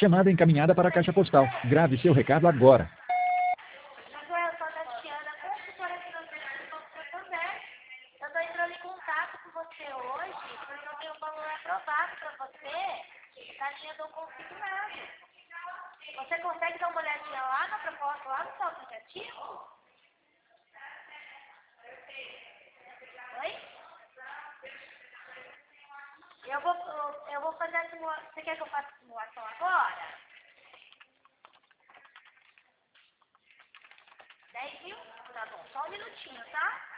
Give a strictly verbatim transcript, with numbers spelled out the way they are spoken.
Chamada encaminhada para a caixa postal. Grave seu recado agora. Agora eu sou a Tatiana, consultora financeira do Banco Santander. Eu estou entrando em contato com você hoje, porque eu tenho um valor aprovado para você, na linha do consignado. Você consegue dar uma olhadinha lá na proposta, lá no seu aplicativo? Oi? Eu vou, eu, eu vou fazer a simulação. Você quer que eu faça a simulação agora? dez mil? Tá bom, só um minutinho, tá?